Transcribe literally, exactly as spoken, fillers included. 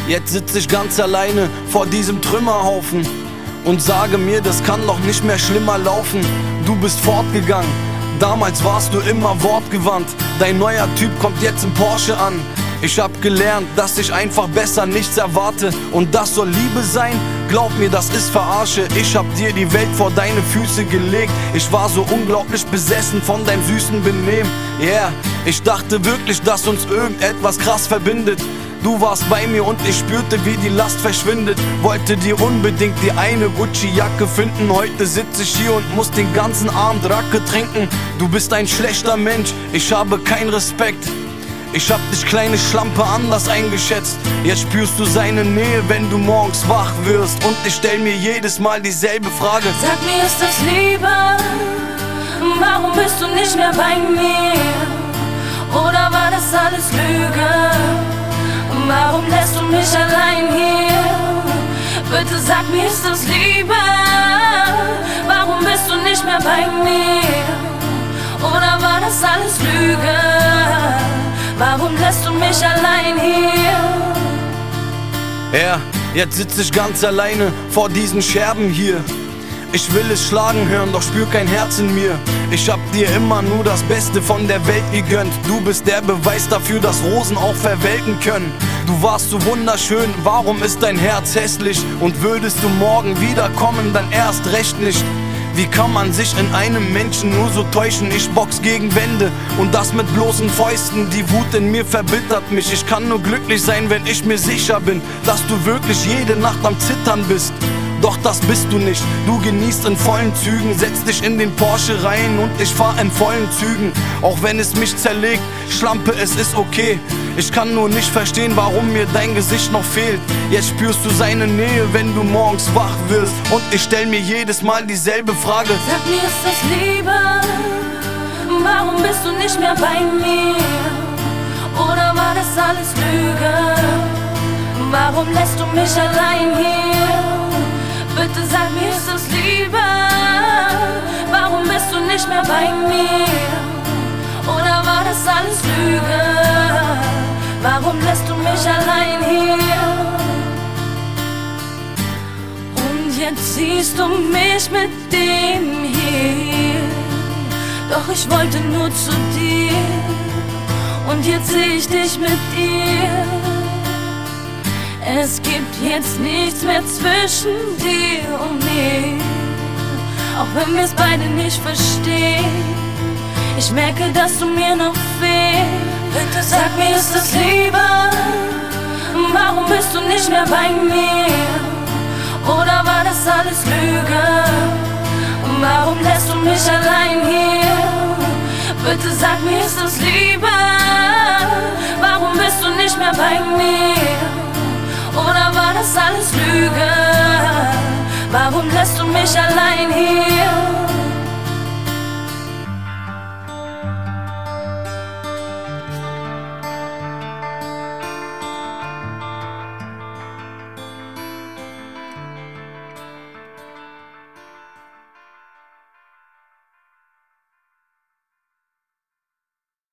Jetzt sitz ich ganz alleine vor diesem Trümmerhaufen und sage mir, das kann doch nicht mehr schlimmer laufen. Du bist fortgegangen, damals warst du immer wortgewandt. Dein neuer Typ kommt jetzt im Porsche an. Ich hab gelernt, dass ich einfach besser nichts erwarte. Und das soll Liebe sein? Glaub mir, das ist Verarsche. Ich hab dir die Welt vor deine Füße gelegt. Ich war so unglaublich besessen von deinem süßen Benehmen. Yeah, ich dachte wirklich, dass uns irgendetwas krass verbindet. Du warst bei mir und ich spürte, wie die Last verschwindet. Wollte dir unbedingt die eine Gucci-Jacke finden. Heute sitze ich hier und muss den ganzen Abend Racke trinken. Du bist ein schlechter Mensch, ich habe keinen Respekt. Ich hab dich, kleine Schlampe, anders eingeschätzt. Jetzt spürst du seine Nähe, wenn du morgens wach wirst. Und ich stell mir jedes Mal dieselbe Frage: Sag mir, ist das Liebe? Warum bist du nicht mehr bei mir? Oder war das alles Lüge? Warum lässt du mich allein hier? Bitte sag mir, ist das Liebe? Warum bist du nicht mehr bei mir? Oder war das alles Lüge? Warum lässt du mich allein hier? Ja, jetzt sitz ich ganz alleine vor diesen Scherben hier. Ich will es schlagen hören, doch spür kein Herz in mir. Ich hab dir immer nur das Beste von der Welt gegönnt. Du bist der Beweis dafür, dass Rosen auch verwelken können. Du warst so wunderschön, warum ist dein Herz hässlich? Und würdest du morgen wiederkommen, dann erst recht nicht. Wie kann man sich in einem Menschen nur so täuschen? Ich box gegen Wände und das mit bloßen Fäusten. Die Wut in mir verbittert mich. Ich kann nur glücklich sein, wenn ich mir sicher bin, dass du wirklich jede Nacht am Zittern bist. Doch das bist du nicht, du genießt in vollen Zügen. Setz dich in den Porsche rein und ich fahr in vollen Zügen. Auch wenn es mich zerlegt, Schlampe, es ist okay. Ich kann nur nicht verstehen, warum mir dein Gesicht noch fehlt. Jetzt spürst du seine Nähe, wenn du morgens wach wirst. Und ich stell mir jedes Mal dieselbe Frage: Sag mir, ist das Liebe? Warum bist du nicht mehr bei mir? Oder war das alles Lüge? Warum lässt du mich allein hier? Bitte sag mir, ist das Liebe? Warum bist du nicht mehr bei mir? Oder war das alles Lüge? Warum lässt du mich allein hier? Und jetzt siehst du mich mit dem hier. Doch ich wollte nur zu dir. Und jetzt seh ich dich mit dir. Es gibt jetzt nichts mehr zwischen dir und mir. Auch wenn wir's beide nicht verstehen. Ich merke, dass du mir noch fehlst. Bitte sag mir, ist das Liebe? Warum bist du nicht mehr bei mir? Oder war das alles Lüge? Warum lässt du mich allein hier? Bitte sag mir, ist das Liebe? Warum bist du nicht mehr bei mir? Oder war das alles Lüge? Warum lässt du mich allein hier?